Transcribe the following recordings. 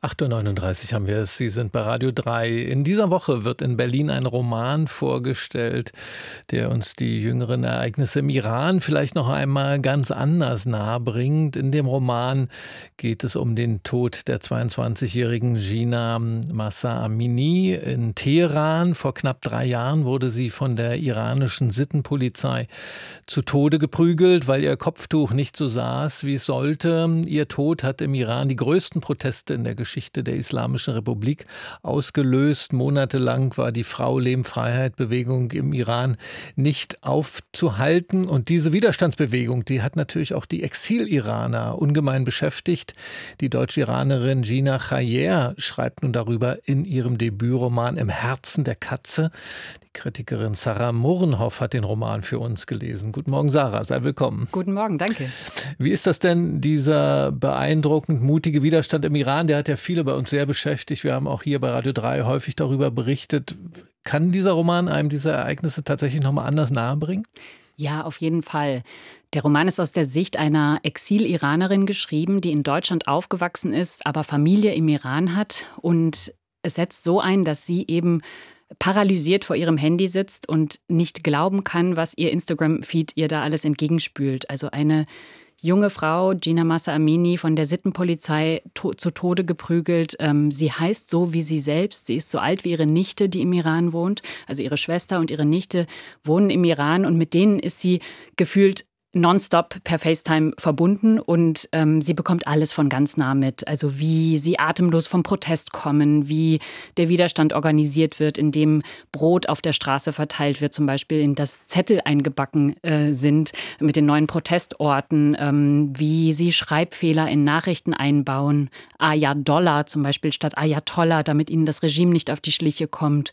8:39 Uhr haben wir es. Sie sind bei Radio 3. In dieser Woche wird in Berlin ein Roman vorgestellt, der uns die jüngeren Ereignisse im Iran vielleicht noch einmal ganz anders nahebringt. In dem Roman geht es um den Tod der 22-jährigen Jina Mahsa Amini in Teheran. Vor knapp 3 Jahren wurde sie von der iranischen Sittenpolizei zu Tode geprügelt, weil ihr Kopftuch nicht so saß, wie es sollte. Ihr Tod hat im Iran die größten Proteste in der Geschichte der Islamischen Republik ausgelöst. Monatelang war die Frau-Leben-Freiheit-Bewegung im Iran nicht aufzuhalten. Und diese Widerstandsbewegung, die hat natürlich auch die Exil-Iraner ungemein beschäftigt. Die Deutsch-Iranerin Gina Chayer schreibt nun darüber in ihrem Debütroman Im Herzen der Katze. Die Kritikerin Sarah Murrenhoff hat den Roman für uns gelesen. Guten Morgen, Sarah, sei willkommen. Guten Morgen, danke. Wie ist das denn, dieser beeindruckend mutige Widerstand im Iran? Der hat ja viele bei uns sehr beschäftigt. Wir haben auch hier bei Radio 3 häufig darüber berichtet. Kann dieser Roman einem diese Ereignisse tatsächlich nochmal anders nahebringen? Ja, auf jeden Fall. Der Roman ist aus der Sicht einer Exil-Iranerin geschrieben, die in Deutschland aufgewachsen ist, aber Familie im Iran hat. Und es setzt so ein, dass sie eben paralysiert vor ihrem Handy sitzt und nicht glauben kann, was ihr Instagram-Feed ihr da alles entgegenspült. Also eine junge Frau, Jina Mahsa Amini, von der Sittenpolizei zu Tode geprügelt. Sie heißt so wie sie selbst. Sie ist so alt wie ihre Nichte, die im Iran wohnt. Also ihre Schwester und ihre Nichte wohnen im Iran und mit denen ist sie gefühlt nonstop per FaceTime verbunden und sie bekommt alles von ganz nah mit. Also wie sie atemlos vom Protest kommen, wie der Widerstand organisiert wird, indem Brot auf der Straße verteilt wird, zum Beispiel in das Zettel eingebacken sind mit den neuen Protestorten, wie sie Schreibfehler in Nachrichten einbauen, Ayatollah zum Beispiel statt Ayatollah, damit ihnen das Regime nicht auf die Schliche kommt,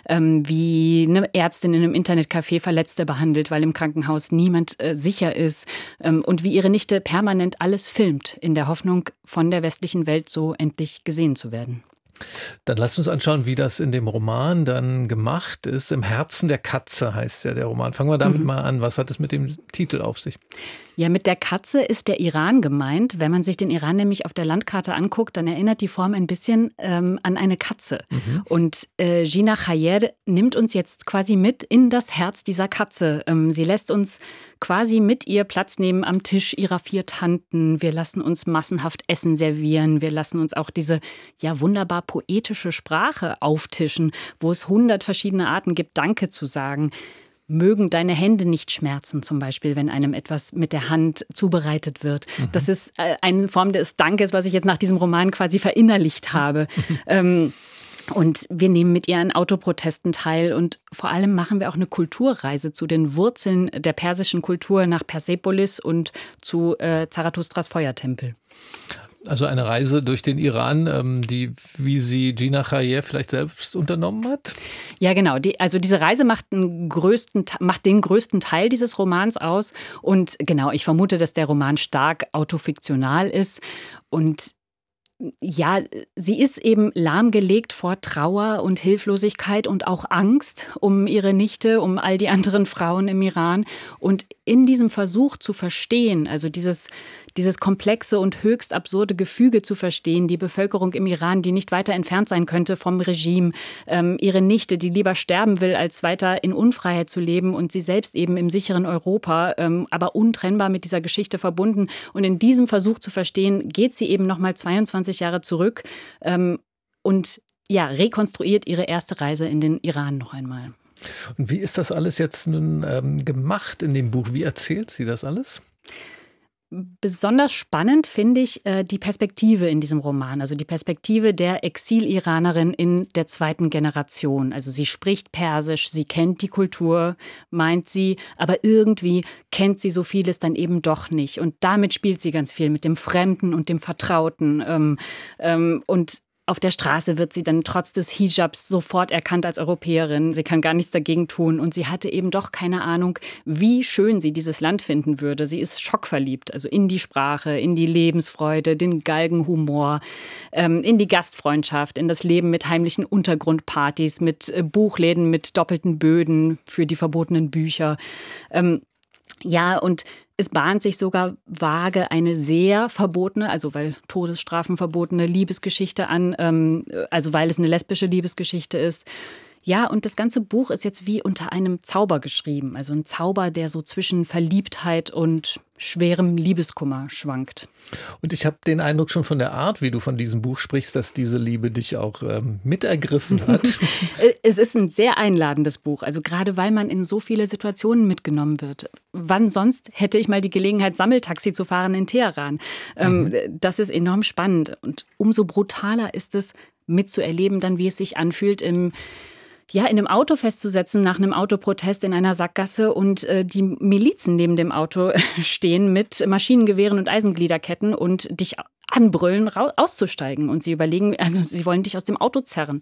wie eine Ärztin in einem Internetcafé Verletzte behandelt, weil im Krankenhaus niemand sicher ist und wie ihre Nichte permanent alles filmt, in der Hoffnung, von der westlichen Welt so endlich gesehen zu werden. Dann lasst uns anschauen, wie das in dem Roman dann gemacht ist. Im Herzen der Katze heißt ja der Roman. Fangen wir damit mal an. Was hat es mit dem Titel auf sich? Ja, mit der Katze ist der Iran gemeint. Wenn man sich den Iran nämlich auf der Landkarte anguckt, dann erinnert die Form ein bisschen an eine Katze. Und Gina Chayer nimmt uns jetzt quasi mit in das Herz dieser Katze. Sie lässt uns quasi mit ihr Platz nehmen am Tisch ihrer 4 Tanten. Wir lassen uns massenhaft Essen servieren. Wir lassen uns auch diese ja wunderbar poetische Sprache auftischen, wo es 100 verschiedene Arten gibt, Danke zu sagen. Mögen deine Hände nicht schmerzen, zum Beispiel, wenn einem etwas mit der Hand zubereitet wird. Das ist eine Form des Dankes, was ich jetzt nach diesem Roman quasi verinnerlicht habe. Und wir nehmen mit ihr an Autoprotesten teil und vor allem machen wir auch eine Kulturreise zu den Wurzeln der persischen Kultur nach Persepolis und zu Zarathustras Feuertempel. Also eine Reise durch den Iran, wie sie Gina Chayer vielleicht selbst unternommen hat? Ja, genau. Also diese Reise macht den größten Teil dieses Romans aus. Und genau, ich vermute, dass der Roman stark autofiktional ist. Und ja, sie ist eben lahmgelegt vor Trauer und Hilflosigkeit und auch Angst um ihre Nichte, um all die anderen Frauen im Iran. Und in diesem Versuch zu verstehen, also dieses komplexe und höchst absurde Gefüge zu verstehen, die Bevölkerung im Iran, die nicht weiter entfernt sein könnte vom Regime, ihre Nichte, die lieber sterben will, als weiter in Unfreiheit zu leben und sie selbst eben im sicheren Europa, aber untrennbar mit dieser Geschichte verbunden. Und in diesem Versuch zu verstehen, geht sie eben nochmal 22 Jahre zurück und ja, rekonstruiert ihre erste Reise in den Iran noch einmal. Und wie ist das alles jetzt nun gemacht in dem Buch? Wie erzählt sie das alles? Besonders spannend finde ich die Perspektive in diesem Roman, also die Perspektive der Exil-Iranerin in der 2. Generation. Also sie spricht Persisch, sie kennt die Kultur, meint sie, aber irgendwie kennt sie so vieles dann eben doch nicht. Und damit spielt sie ganz viel mit dem Fremden und dem Vertrauten. Und auf der Straße wird sie dann trotz des Hijabs sofort erkannt als Europäerin. Sie kann gar nichts dagegen tun. Und sie hatte eben doch keine Ahnung, wie schön sie dieses Land finden würde. Sie ist schockverliebt, also in die Sprache, in die Lebensfreude, den Galgenhumor, in die Gastfreundschaft, in das Leben mit heimlichen Untergrundpartys, mit Buchläden mit doppelten Böden für die verbotenen Bücher. Ja, und es bahnt sich sogar vage eine sehr verbotene, also weil Todesstrafen verbotene Liebesgeschichte an, also weil es eine lesbische Liebesgeschichte ist. Ja, und das ganze Buch ist jetzt wie unter einem Zauber geschrieben. Also ein Zauber, der so zwischen Verliebtheit und schwerem Liebeskummer schwankt. Und ich habe den Eindruck schon von der Art, wie du von diesem Buch sprichst, dass diese Liebe dich auch mitergriffen hat. Es ist ein sehr einladendes Buch, also gerade weil man in so viele Situationen mitgenommen wird. Wann sonst hätte ich mal die Gelegenheit, Sammeltaxi zu fahren in Teheran? Das ist enorm spannend. Und umso brutaler ist es, mitzuerleben, dann wie es sich anfühlt, in einem Auto festzusetzen nach einem Autoprotest in einer Sackgasse und die Milizen neben dem Auto stehen mit Maschinengewehren und Eisengliederketten und dich anbrüllen, auszusteigen. Und sie überlegen, also sie wollen dich aus dem Auto zerren.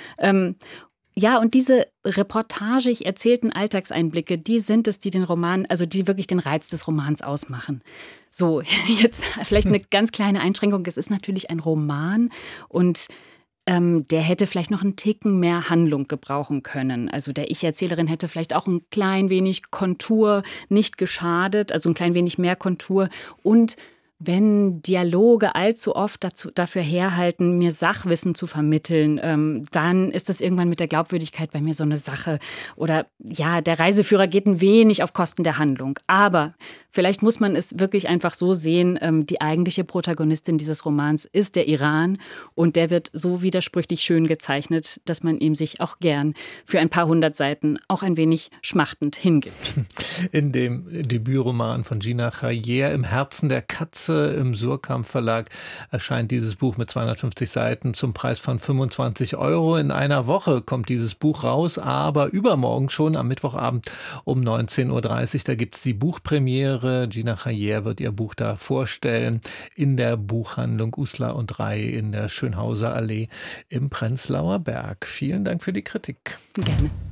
Ja, und diese reportagig erzählten Alltagseinblicke, die sind es, die den Roman, also die wirklich den Reiz des Romans ausmachen. So, jetzt vielleicht eine ganz kleine Einschränkung. Es ist natürlich ein Roman und der hätte vielleicht noch einen Ticken mehr Handlung gebrauchen können. Also der Ich-Erzählerin hätte vielleicht auch ein klein wenig Kontur nicht geschadet, also ein klein wenig mehr Kontur. Und wenn Dialoge allzu oft dafür herhalten, mir Sachwissen zu vermitteln, dann ist das irgendwann mit der Glaubwürdigkeit bei mir so eine Sache. Oder ja, der Reiseführer geht ein wenig auf Kosten der Handlung. Aber vielleicht muss man es wirklich einfach so sehen, die eigentliche Protagonistin dieses Romans ist der Iran. Und der wird so widersprüchlich schön gezeichnet, dass man ihm sich auch gern für ein paar hundert Seiten auch ein wenig schmachtend hingibt. In dem Debütroman von Gina Chayer, Im Herzen der Katze, im Surkamp Verlag, erscheint dieses Buch mit 250 Seiten zum Preis von 25 €. In einer Woche kommt dieses Buch raus, aber übermorgen schon am Mittwochabend um 19:30 Uhr. Da gibt es die Buchpremiere. Gina Chayer wird ihr Buch da vorstellen in der Buchhandlung Uslar und Ray in der Schönhauser Allee im Prenzlauer Berg. Vielen Dank für die Kritik. Gerne.